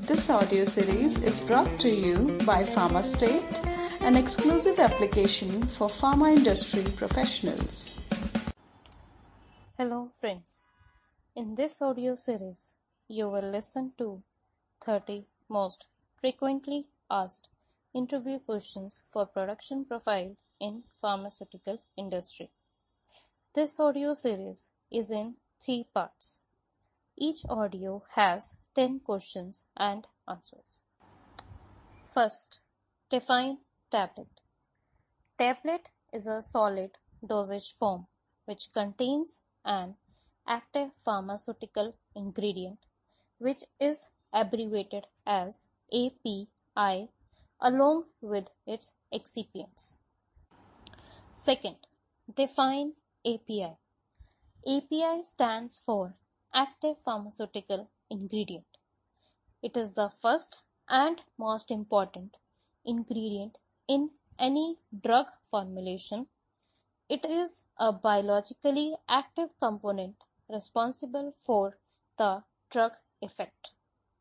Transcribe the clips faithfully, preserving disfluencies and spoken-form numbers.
This audio series is brought to you by PharmaState, an exclusive application for pharma industry professionals. Hello friends, in this audio series, you will listen to thirty most frequently asked interview questions for production profile in pharmaceutical industry. This audio series is in three parts. Each audio has ten questions and answers. First, define tablet. Tablet is a solid dosage form which contains an active pharmaceutical ingredient which is abbreviated as A P I along with its excipients. Second, define A P I. A P I stands for active pharmaceutical ingredient. It is the first and most important ingredient in any drug formulation. It is a biologically active component responsible for the drug effect.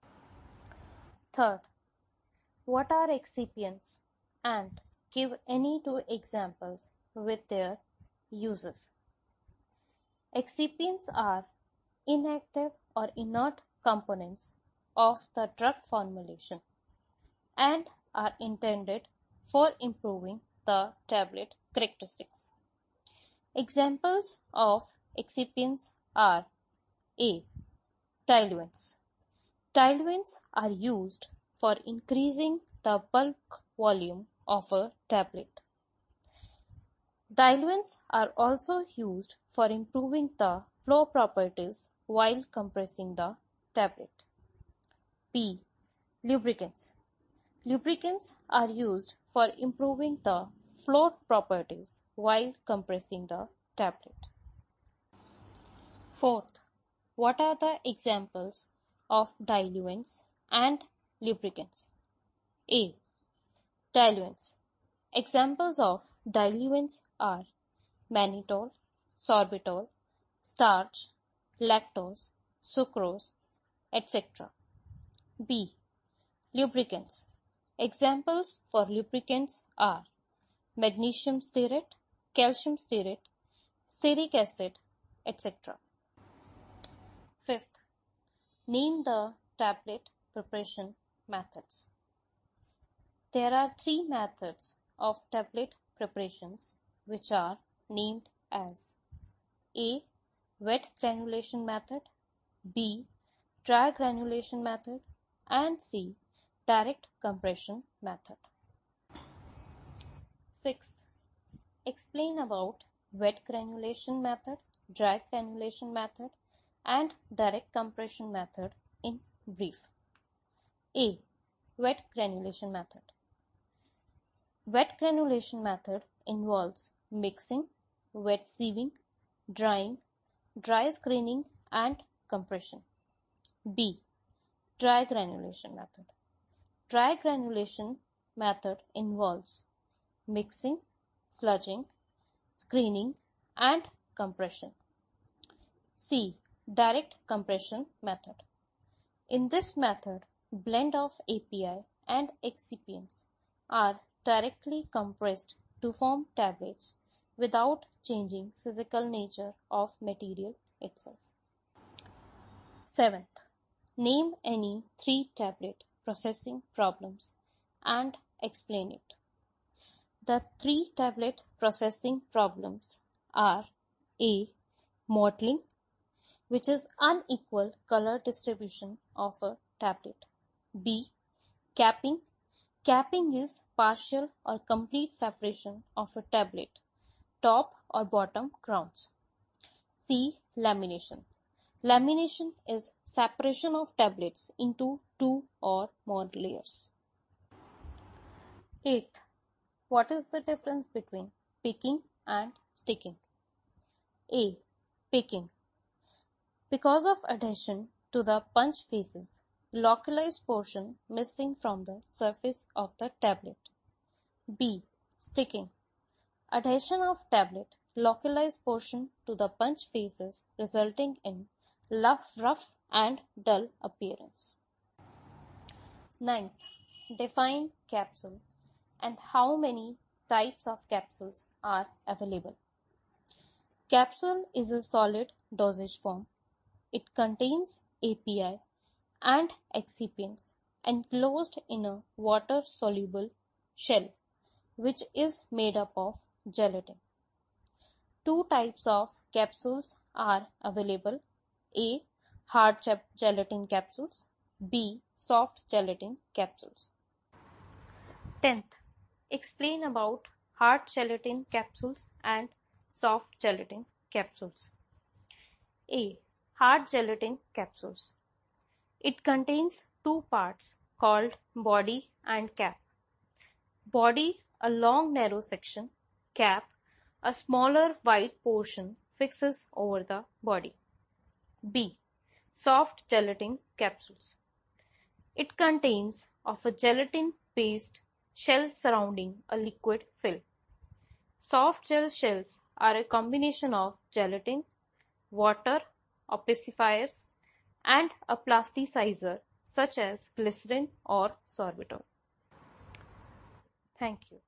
Third, what are excipients and give any two examples with their uses. Excipients are inactive or inert components of the drug formulation and are intended for improving the tablet characteristics. Examples of excipients are A. Diluents. Diluents are used for increasing the bulk volume of a tablet. Diluents are also used for improving the flow properties while compressing the tablet. B. Lubricants. Lubricants are used for improving the flow properties while compressing the tablet. Fourth, what are the examples of diluents and lubricants? A. Diluents. Examples of diluents are mannitol, sorbitol, starch, lactose, sucrose, et cetera. B. Lubricants. Examples for lubricants are magnesium stearate, calcium stearate, stearic acid, et cetera. Fifth, name the tablet preparation methods. There are three methods of tablet preparations which are named as A. Wet granulation method, B. Dry granulation method, and C. Direct compression method. Sixth, explain about wet granulation method, dry granulation method, and direct compression method in brief. A. Wet granulation method. Wet granulation method involves mixing, wet sieving, drying, dry screening, and compression. B. Dry granulation method. Dry granulation method involves mixing, sludging, screening, and compression. C. Direct compression method. In this method, blend of A P I and excipients are directly compressed to form tablets without changing physical nature of material itself. Seventh, name any three tablet processing problems and explain it. The three tablet processing problems are A. Mottling, which is unequal color distribution of a tablet. B. Capping. Capping is partial or complete separation of a tablet, top or bottom crowns. C. Lamination. Lamination is separation of tablets into two or more layers. Eighth, what is the difference between picking and sticking? A. Picking. Because of adhesion to the punch faces, localized portion missing from the surface of the tablet. B. Sticking. Adhesion of tablet, localized portion to the punch faces resulting in rough, rough and dull appearance. Ninth, define capsule and how many types of capsules are available. Capsule is a solid dosage form. It contains A P I and excipients enclosed in a water-soluble shell, which is made up of gelatin. Two types of capsules are available: A. Hard gelatin capsules, B. Soft gelatin capsules. Tenth, explain about hard gelatin capsules and soft gelatin capsules. A. Hard gelatin capsules. It contains two parts called body and cap. Body, a long narrow section. Cap, a smaller wide portion fixes over the body. B. Soft gelatin capsules. It contains of a gelatin-based shell surrounding a liquid film. Soft gel shells are a combination of gelatin, water, opacifiers, and a plasticizer such as glycerin or sorbitol. Thank you.